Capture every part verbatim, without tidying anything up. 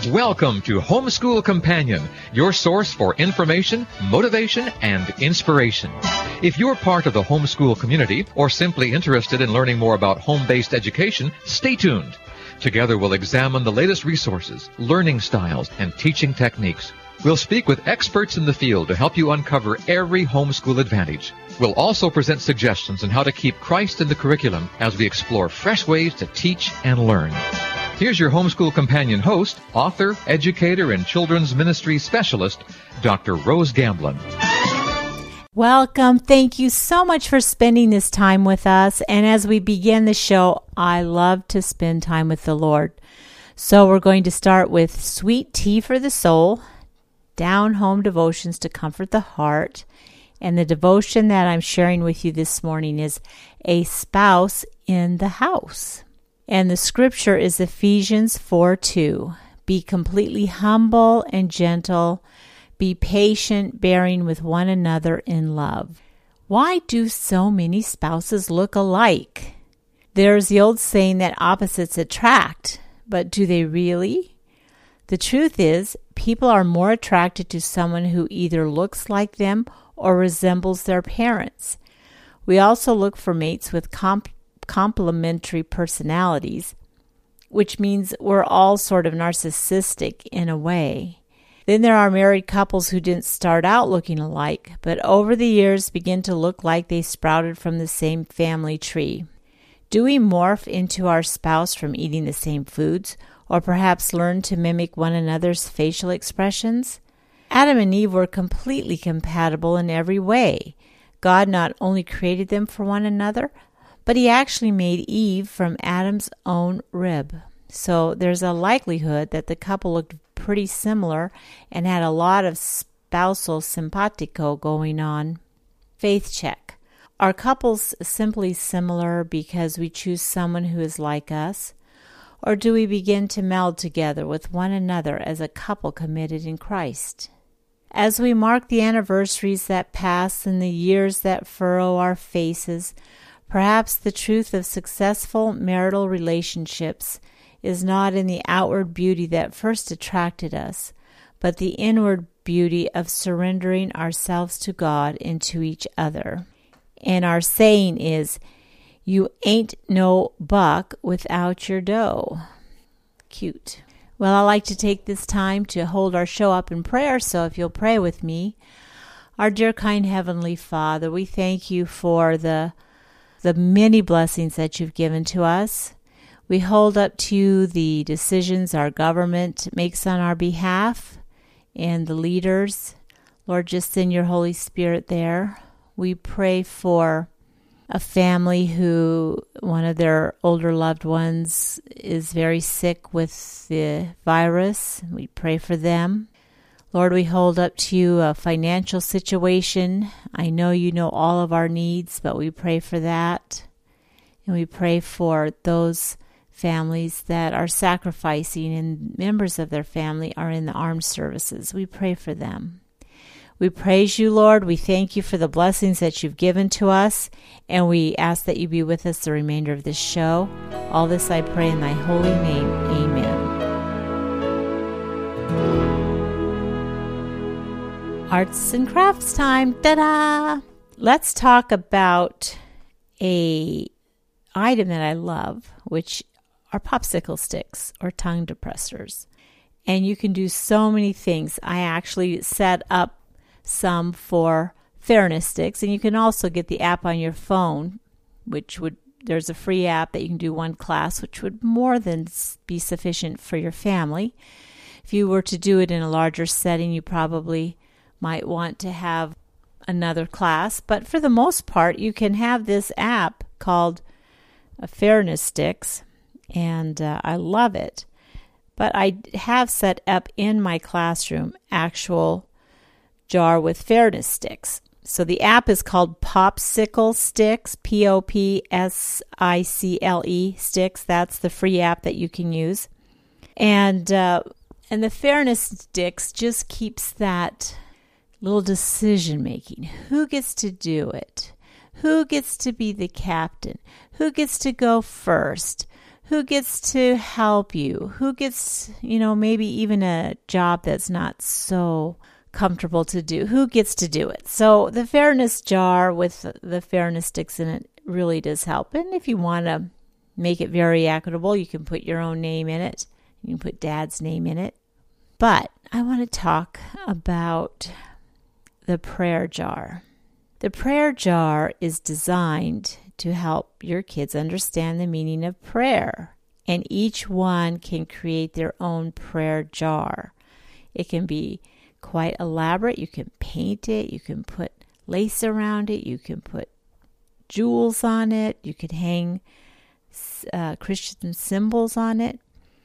Welcome to Homeschool Companion, your source for information, motivation, and inspiration. If you're part of the homeschool community or simply interested in learning more about home-based education, stay tuned. Together we'll examine the latest resources, learning styles, and teaching techniques. We'll speak with experts in the field to help you uncover every homeschool advantage. We'll also present suggestions on how to keep Christ in the curriculum as we explore fresh ways to teach and learn. Here's your Homeschool Companion host, author, educator, and children's ministry specialist, Doctor Rose Gamblin. Welcome. Thank you so much for spending this time with us. And as we begin the show, I love to spend time with the Lord. So we're going to start with Sweet Tea for the Soul, Down Home Devotions to Comfort the Heart. And the devotion that I'm sharing with you this morning is A Spouse in the House. And the scripture is Ephesians four two. Be completely humble and gentle. Be patient, bearing with one another in love. Why do so many spouses look alike? There's the old saying that opposites attract, but do they really? The truth is, people are more attracted to someone who either looks like them or resembles their parents. We also look for mates with comp- complementary personalities, which means we're all sort of narcissistic in a way. Then there are married couples who didn't start out looking alike, but over the years begin to look like they sprouted from the same family tree. Do we morph into our spouse from eating the same foods, or perhaps learn to mimic one another's facial expressions? Adam and Eve were completely compatible in every way. God not only created them for one another, but he actually made Eve from Adam's own rib. So there's a likelihood that the couple looked pretty similar and had a lot of spousal simpatico going on. Faith check. Are couples simply similar because we choose someone who is like us? Or do we begin to meld together with one another as a couple committed in Christ? As we mark the anniversaries that pass and the years that furrow our faces, perhaps the truth of successful marital relationships is not in the outward beauty that first attracted us, but the inward beauty of surrendering ourselves to God and to each other. And our saying is, you ain't no buck without your dough. Cute. Well, I like to take this time to hold our show up in prayer, so if you'll pray with me. Our dear, kind Heavenly Father, we thank you for the, the many blessings that you've given to us. We hold up to you the decisions our government makes on our behalf and the leaders. Lord, just send your Holy Spirit there. We pray for a family who one of their older loved ones is very sick with the virus. We pray for them. Lord, we hold up to you a financial situation. I know you know all of our needs, but we pray for that. And we pray for those families that are sacrificing and members of their family are in the armed services. We pray for them. We praise you, Lord. We thank you for the blessings that you've given to us, and we ask that you be with us the remainder of this show. All this I pray in thy holy name. Amen. Arts and crafts time. Ta-da! Let's talk about a item that I love, which are popsicle sticks or tongue depressors. And you can do so many things. I actually set up some for Fairness Sticks, and you can also get the app on your phone, which would there's a free app that you can do one class, which would more than be sufficient for your family. If you were to do it in a larger setting, you probably might want to have another class, but for the most part, you can have this app called Fairness Sticks, and uh, I love it. But I have set up in my classroom actual jar with Fairness Sticks. So the app is called Popsicle Sticks, P O P S I C L E Sticks. That's the free app that you can use. And uh, and the Fairness Sticks just keeps that little decision making. Who gets to do it? Who gets to be the captain? Who gets to go first? Who gets to help you? Who gets, you know, maybe even a job that's not so comfortable to do? Who gets to do it? So the fairness jar with the fairness sticks in it really does help. And if you want to make it very equitable, you can put your own name in it. You can put Dad's name in it. But I want to talk about the prayer jar. The prayer jar is designed to help your kids understand the meaning of prayer. And each one can create their own prayer jar. It can be quite elaborate. You can paint it. You can put lace around it. You can put jewels on it. You could hang uh, Christian symbols on it.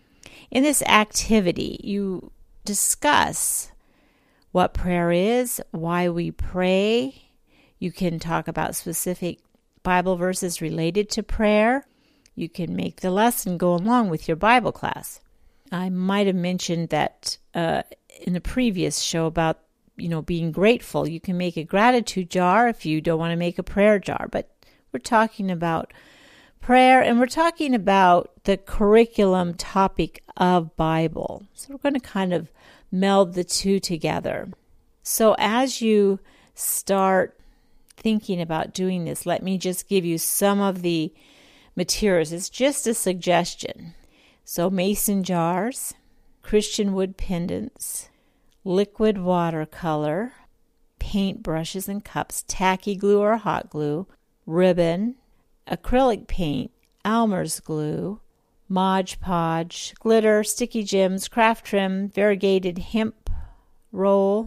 In this activity, you discuss what prayer is, why we pray. You can talk about specific Bible verses related to prayer. You can make the lesson go along with your Bible class. I might have mentioned that uh, in the previous show about, you know, being grateful. You can make a gratitude jar if you don't want to make a prayer jar. But we're talking about prayer, and we're talking about the curriculum topic of Bible. So we're going to kind of meld the two together. So as you start thinking about doing this, let me just give you some of the materials. It's just a suggestion. So mason jars, Christian wood pendants, liquid watercolor, paint brushes and cups, tacky glue or hot glue, ribbon, acrylic paint, Elmer's glue, Mod Podge, glitter, sticky gems, craft trim, variegated hemp roll,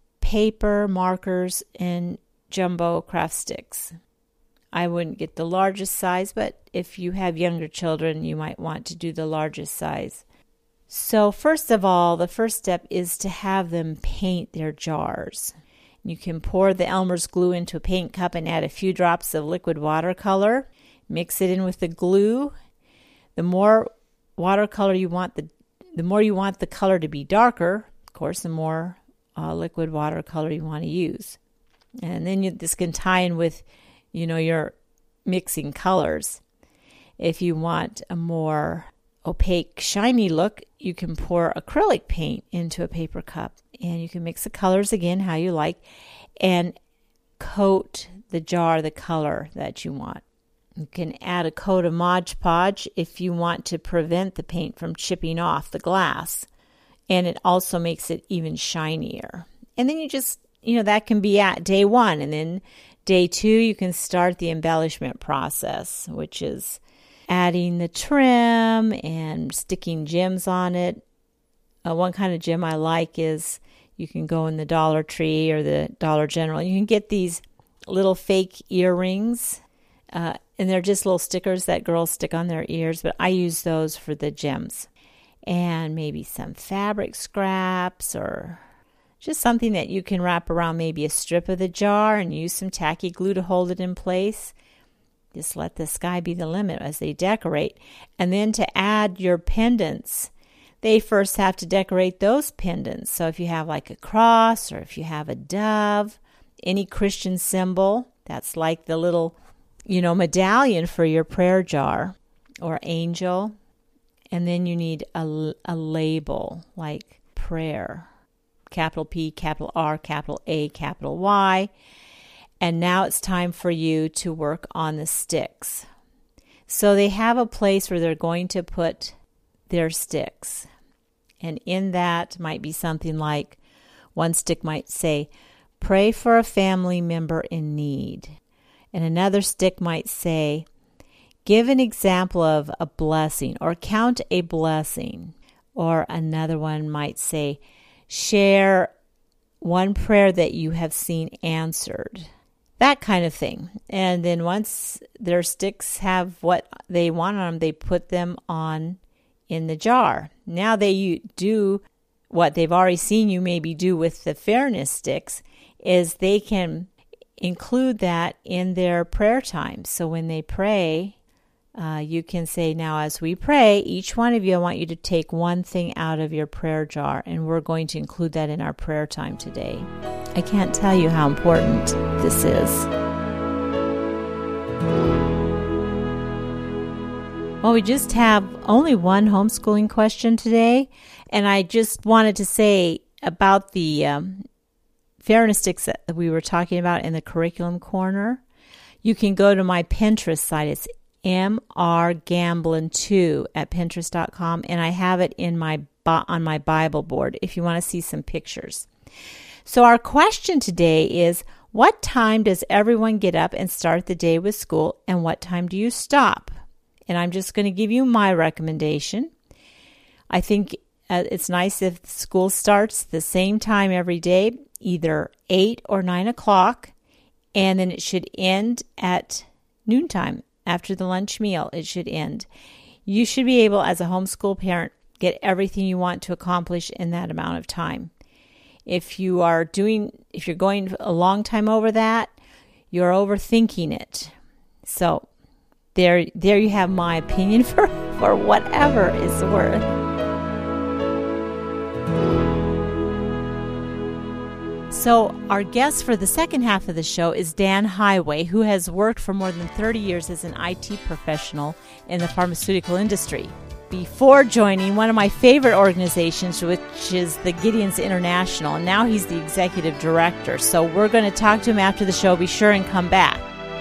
paper, markers, and jumbo craft sticks. I wouldn't get the largest size, but if you have younger children, you might want to do the largest size. So first of all, the first step is to have them paint their jars. You can pour the Elmer's glue into a paint cup and add a few drops of liquid watercolor. Mix it in with the glue. The more watercolor you want, the the more you want the color to be darker, of course, the more uh, liquid watercolor you want to use. And then you, this can tie in with, you know, your mixing colors. If you want a more opaque, shiny look, you can pour acrylic paint into a paper cup. And you can mix the colors again how you like and coat the jar the color that you want. You can add a coat of Mod Podge if you want to prevent the paint from chipping off the glass. And it also makes it even shinier. And then you just, you know, that can be at day one. And then day two, you can start the embellishment process, which is adding the trim and sticking gems on it. Uh, one kind of gem I like is you can go in the Dollar Tree or the Dollar General. You can get these little fake earrings, uh, and they're just little stickers that girls stick on their ears, but I use those for the gems. And maybe some fabric scraps or just something that you can wrap around maybe a strip of the jar and use some tacky glue to hold it in place. Just let the sky be the limit as they decorate. And then to add your pendants, they first have to decorate those pendants. So if you have like a cross or if you have a dove, any Christian symbol, that's like the little, you know, medallion for your prayer jar or angel. And then you need a, a label like prayer, capital P, capital R, capital A, capital Y. And now it's time for you to work on the sticks. So they have a place where they're going to put their sticks. And in that might be something like, one stick might say, pray for a family member in need. And another stick might say, give an example of a blessing or count a blessing. Or another one might say, share one prayer that you have seen answered. That kind of thing. And then once their sticks have what they want on them, they put them on in the jar. Now they do what they've already seen you maybe do with the fairness sticks, is they can include that in their prayer time. So when they pray, uh, you can say, now as we pray, each one of you, I want you to take one thing out of your prayer jar, and we're going to include that in our prayer time today. I can't tell you how important this is. Well, we just have only one homeschooling question today, and I just wanted to say about the um, fairness sticks that we were talking about in the curriculum corner. You can go to my Pinterest site. It's M R Gamblin two at pinterest dot com, and I have it in my on my Bible board if you want to see some pictures. So our question today is, what time does everyone get up and start the day with school, and what time do you stop? And I'm just going to give you my recommendation. I think uh, it's nice if school starts the same time every day, either eight or nine o'clock, and then it should end at noontime. After the lunch meal, it should end. You should be able, as a homeschool parent, get everything you want to accomplish in that amount of time. If you are doing, if you're going a long time over that, you're overthinking it. So there, there you have my opinion for, for whatever it's worth. So our guest for the second half of the show is Dan Highway, who has worked for more than thirty years as an I T professional in the pharmaceutical industry. Before joining one of my favorite organizations, which is the Gideons International, and now he's the executive director. So we're going to talk to him after the show. Be sure and come back.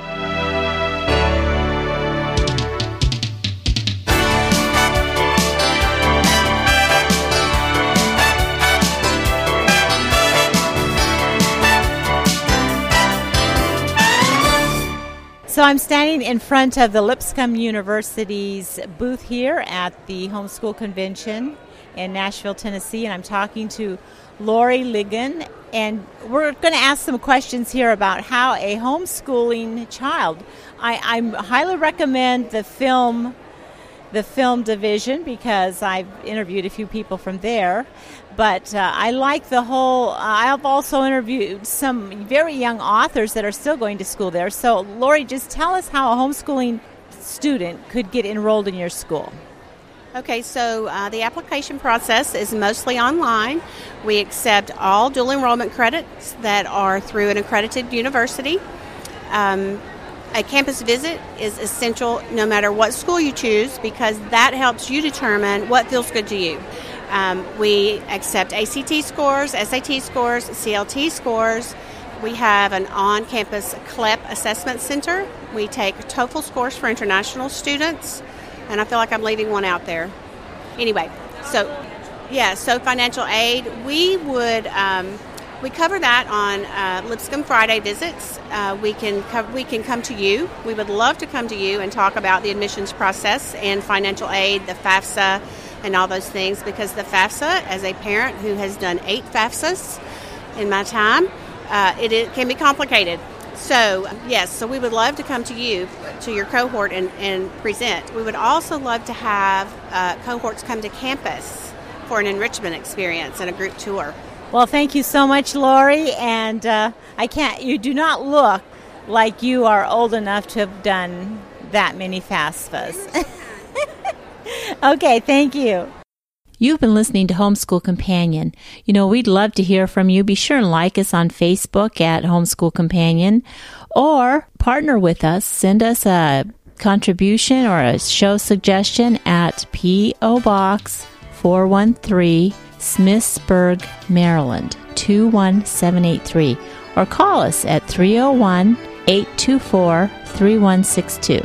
So I'm standing in front of the Lipscomb University's booth here at the Homeschool Convention in Nashville, Tennessee, and I'm talking to Lori Ligon, and we're going to ask some questions here about how a homeschooling child. I, I highly recommend the film, the film division, because I've interviewed a few people from there. But uh, I like the whole, uh, I've also interviewed some very young authors that are still going to school there. So, Lori, just tell us how a homeschooling student could get enrolled in your school. Okay, so uh, the application process is mostly online. We accept all dual enrollment credits that are through an accredited university. Um, a campus visit is essential no matter what school you choose, because that helps you determine what feels good to you. Um, we accept A C T scores, S A T scores, C L T scores. We have an on-campus C L E P assessment center. We take TOEFL scores for international students, and I feel like I'm leaving one out there. Anyway, so yeah, so financial aid, we would um, we cover that on uh, Lipscomb Friday visits. Uh, we can co- we can come to you. We would love to come to you and talk about the admissions process and financial aid, the FAFSA, and all those things, because the FAFSA, as a parent who has done eight FAFSAs in my time, uh, it, it can be complicated. So, yes, so we would love to come to you, to your cohort, and, and present. We would also love to have uh, cohorts come to campus for an enrichment experience and a group tour. Well, thank you so much, Lori. And uh, I can't, you do not look like you are old enough to have done that many FAFSAs. Okay, thank you. You've been listening to Homeschool Companion. You know, we'd love to hear from you. Be sure and like us on Facebook at Homeschool Companion, or partner with us. Send us a contribution or a show suggestion at P O Box four one three, Smithsburg, Maryland, two one seven eight three, or call us at three oh one, eight two four, three one six two.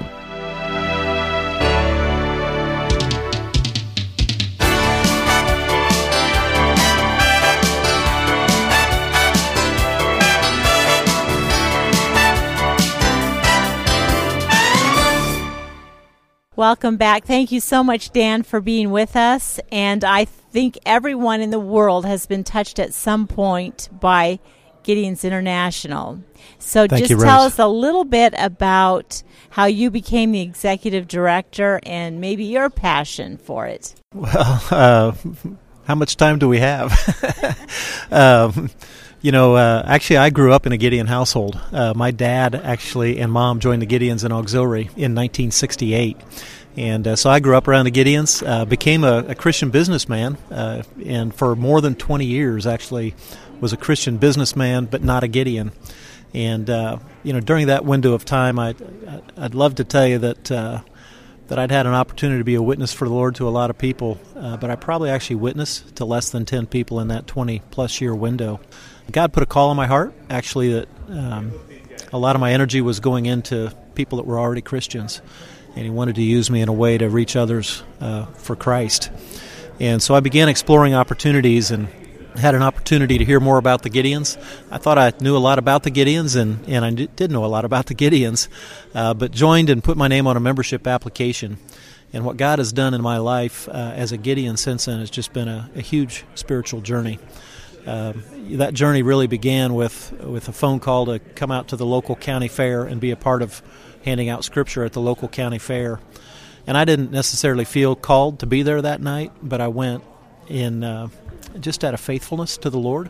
Welcome back. Thank you so much, Dan, for being with us. And I think everyone in the world has been touched at some point by Gideons International. So Thank just you, tell Rose. us a little bit about how you became the executive director and maybe your passion for it. Well, uh, how much time do we have? um, you know, uh, actually, I grew up in a Gideon household. Uh, my dad actually and mom joined the Gideons in Auxiliary in nineteen sixty-eight. And uh, so I grew up around the Gideons, uh, became a, a Christian businessman, uh, and for more than twenty years actually was a Christian businessman, but not a Gideon. And, uh, you know, during that window of time, I'd, I'd love to tell you that uh, that I'd had an opportunity to be a witness for the Lord to a lot of people, uh, but I probably actually witnessed to less than ten people in that twenty-plus year window. God put a call on my heart, actually, that um, a lot of my energy was going into people that were already Christians, and He wanted to use me in a way to reach others uh, for Christ. And so I began exploring opportunities and had an opportunity to hear more about the Gideons. I thought I knew a lot about the Gideons, and, and I did know a lot about the Gideons, uh, but joined and put my name on a membership application. And what God has done in my life uh, as a Gideon since then has just been a, a huge spiritual journey. Uh, that journey really began with, with a phone call to come out to the local county fair and be a part of handing out Scripture at the local county fair. And I didn't necessarily feel called to be there that night, but I went in uh, just out of faithfulness to the Lord,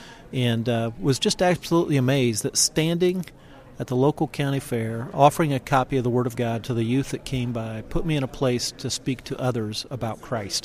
and uh, was just absolutely amazed that standing at the local county fair, offering a copy of the Word of God to the youth that came by, put me in a place to speak to others about Christ.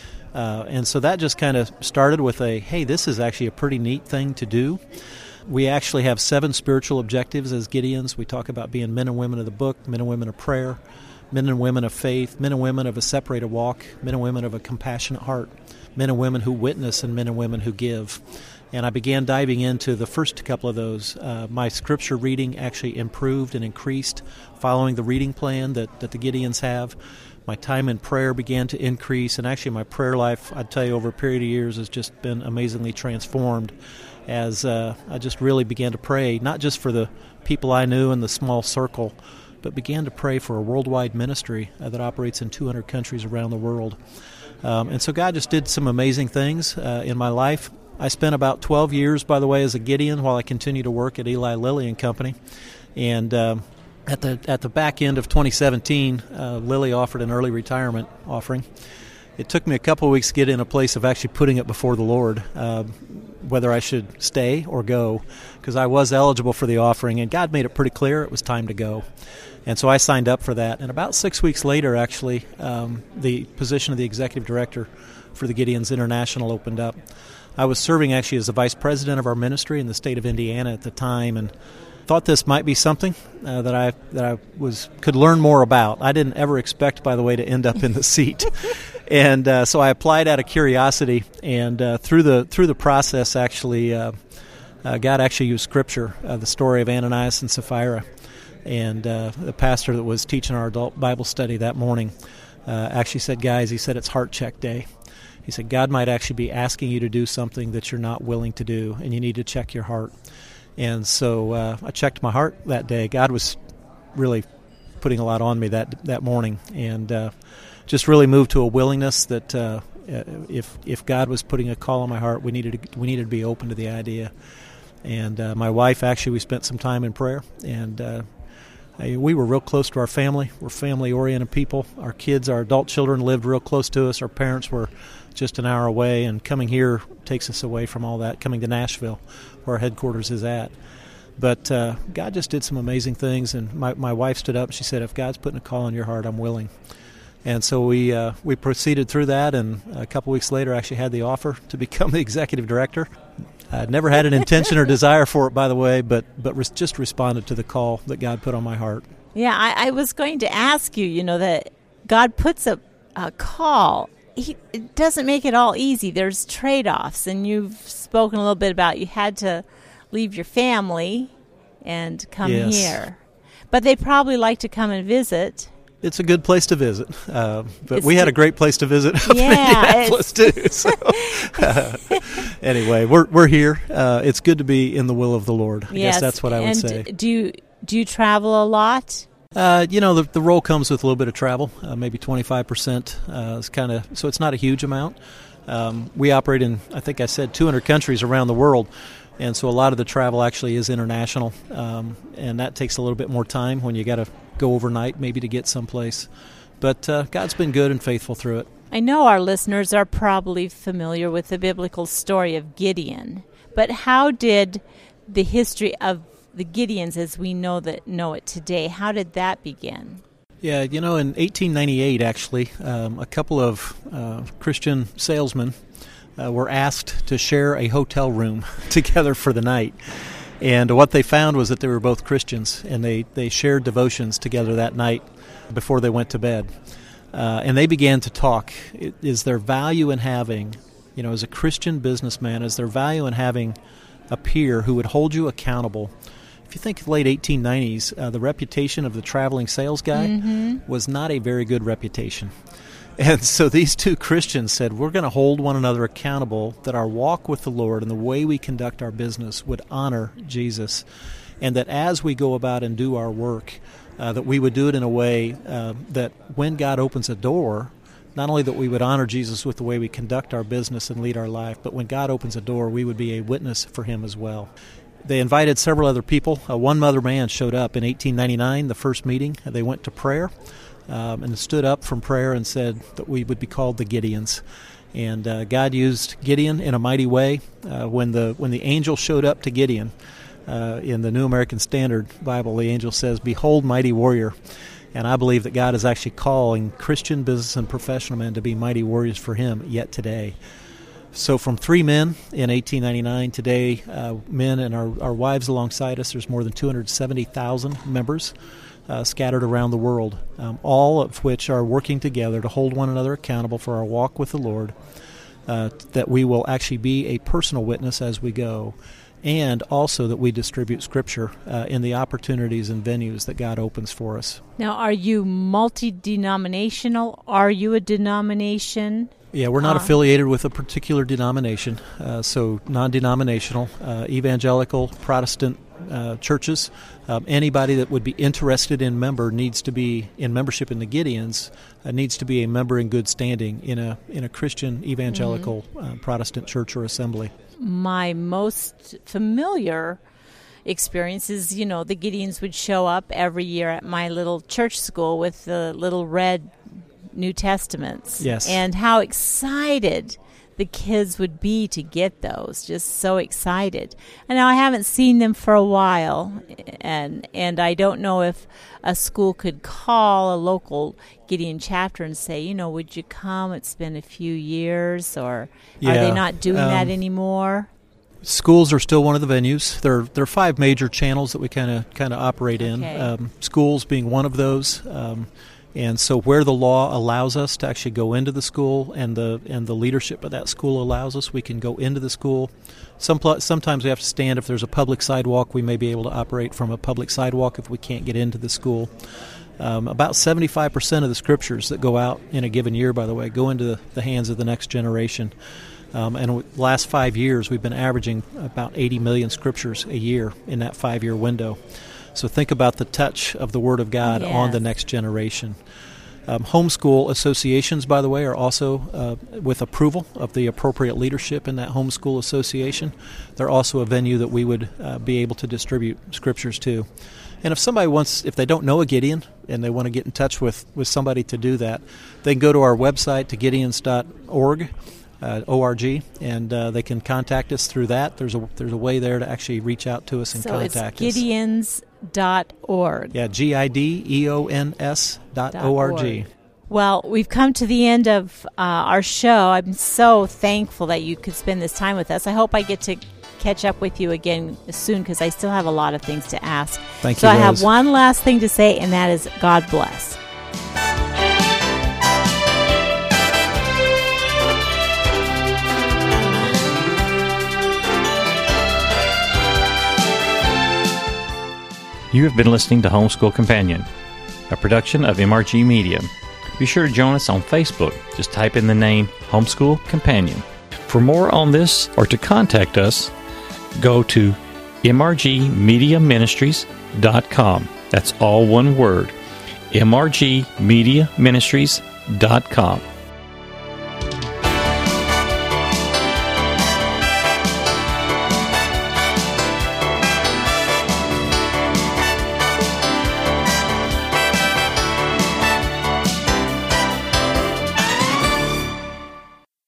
Uh, and so that just kind of started with a, hey, this is actually a pretty neat thing to do. We actually have seven spiritual objectives as Gideons. We talk about being men and women of the book, men and women of prayer, men and women of faith, men and women of a separated walk, men and women of a compassionate heart, men and women who witness, and men and women who give. And I began diving into the first couple of those. Uh, my scripture reading actually improved and increased following the reading plan that, that the Gideons have. My time in prayer began to increase, and actually my prayer life, I'd tell you, over a period of years has just been amazingly transformed as uh, I just really began to pray, not just for the people I knew in the small circle, but began to pray for a worldwide ministry uh, that operates in two hundred countries around the world. Um, and so God just did some amazing things uh, in my life. I spent about twelve years, by the way, as a Gideon while I continued to work at Eli Lilly and Company. And um, at the at the back end of twenty seventeen, uh, Lilly offered an early retirement offering. It took me a couple of weeks to get in a place of actually putting it before the Lord, uh, whether I should stay or go, because I was eligible for the offering, and God made it pretty clear it was time to go. And so I signed up for that. And about six weeks later, actually, um, the position of the executive director for the Gideons International opened up. I was serving actually as the vice president of our ministry in the state of Indiana at the time, and thought this might be something uh, that I that I was could learn more about. I didn't ever expect, by the way, to end up in the seat, and uh, so I applied out of curiosity. And uh, through the through the process, actually, uh, uh, God actually used Scripture, uh, the story of Ananias and Sapphira. And uh, the pastor that was teaching our adult Bible study that morning uh, actually said, guys, he said, it's heart check day. He said, God might actually be asking you to do something that you're not willing to do, and you need to check your heart. And so uh, I checked my heart that day. God was really putting a lot on me that that morning, and uh, just really moved to a willingness that uh, if if God was putting a call on my heart, we needed to, we needed to be open to the idea. And uh, my wife, actually, we spent some time in prayer, and uh, we were real close to our family. We're family-oriented people. Our kids, our adult children lived real close to us. Our parents were just an hour away, and coming here takes us away from all that, coming to Nashville, where our headquarters is at. But uh, God just did some amazing things, and my, my wife stood up and she said, if God's putting a call on your heart, I'm willing. And so we uh, we proceeded through that, and a couple weeks later I actually had the offer to become the executive director. I'd never had an intention or desire for it, by the way, but but res- just responded to the call that God put on my heart. Yeah, I, I was going to ask you, you know, that God puts a, a call. He it doesn't make it all easy. There's trade-offs, and you've spoken a little bit about you had to leave your family and come yes. here. But they probably like to come and visit. It's a good place to visit, uh, but It's we had the, a great place to visit up yeah, in Indianapolis too. So, uh, anyway, we're we're here. Uh, it's good to be in the will of the Lord. I yes. guess that's what I would and say. Do you do you travel a lot? Uh, you know, the the role comes with a little bit of travel, uh, maybe twenty-five percent. Uh, it's kind of so it's not a huge amount. Um, we operate in, I think I said, two hundred countries around the world. And so a lot of the travel actually is international, um, and that takes a little bit more time when you got to go overnight maybe to get someplace. But uh, God's been good and faithful through it. I know our listeners are probably familiar with the biblical story of Gideon, but how did the history of the Gideons as we know that know it today, how did that begin? Yeah, you know, in eighteen ninety-eight, actually, um, a couple of uh, Christian salesmen Uh, were asked to share a hotel room together for the night. And what they found was that they were both Christians, and they, they shared devotions together that night before they went to bed. Uh, and they began to talk. Is there value in having, you know, as a Christian businessman, is there value in having a peer who would hold you accountable? If you think late eighteen nineties, uh, the reputation of the traveling sales guy mm-hmm. was not a very good reputation. And so these two Christians said, we're going to hold one another accountable, that our walk with the Lord and the way we conduct our business would honor Jesus, and that as we go about and do our work, uh, that we would do it in a way uh, that when God opens a door, not only that we would honor Jesus with the way we conduct our business and lead our life, but when God opens a door, we would be a witness for Him as well. They invited several other people. Uh, one other man showed up in eighteen ninety-nine, the first meeting. They went to prayer. Um, and stood up from prayer and said that we would be called the Gideons. And uh, God used Gideon in a mighty way. Uh, when the when the angel showed up to Gideon, uh, in the New American Standard Bible, the angel says, "Behold, mighty warrior." And I believe that God is actually calling Christian business and professional men to be mighty warriors for Him yet today. So from three men in eighteen ninety-nine, today, uh, men and our, our wives alongside us, there's more than two hundred seventy thousand members Uh, scattered around the world, um, all of which are working together to hold one another accountable for our walk with the Lord, uh, that we will actually be a personal witness as we go, and also that we distribute Scripture uh, in the opportunities and venues that God opens for us. Now, are you multi-denominational? Are you a denomination? Yeah, we're not uh, affiliated with a particular denomination, uh, so non-denominational, uh, evangelical, Protestant uh, churches. Um, anybody that would be interested in member needs to be in membership in the Gideons, uh, needs to be a member in good standing in a in a Christian evangelical mm-hmm. uh, Protestant church or assembly. My most familiar experience is, you know, the Gideons would show up every year at my little church school with the little red New Testaments. Yes. And how excited the kids would be to get those, just so excited. And now I haven't seen them for a while, and and I don't know if a school could call a local Gideon chapter and say, you know, would you come? It's been a few years, or yeah. are they not doing um, that anymore? Schools are still one of the venues. There, there are five major channels that we kind of kind of operate in. Okay. Um, schools being one of those. Um, And so where the law allows us to actually go into the school and the and the leadership of that school allows us, we can go into the school. Some pl- Sometimes we have to stand. If there's a public sidewalk, we may be able to operate from a public sidewalk if we can't get into the school. Um, about seventy-five percent of the scriptures that go out in a given year, by the way, go into the, the hands of the next generation. Um, and w- the last five years, we've been averaging about eighty million scriptures a year in that five-year window. So think about the touch of the Word of God yes. on the next generation. Um, homeschool associations, by the way, are also, uh, with approval of the appropriate leadership in that homeschool association, they're also a venue that we would uh, be able to distribute scriptures to. And if somebody wants, if they don't know a Gideon and they want to get in touch with, with somebody to do that, they can go to our website, to gideons dot org. Uh, O R G, and uh, they can contact us through that. There's a there's a way there to actually reach out to us and so contact it's us. gideons dot org. Yeah, G I D E O N S dot O R G. Well, we've come to the end of uh, our show. I'm so thankful that you could spend this time with us. I hope I get to catch up with you again soon, because I still have a lot of things to ask. Thank so you, I Rose. have one last thing to say, and that is God bless. You have been listening to Homeschool Companion, a production of M R G Media. Be sure to join us on Facebook. Just type in the name Homeschool Companion. For more on this or to contact us, go to m r g media ministries dot com. That's all one word, m r g media ministries dot com.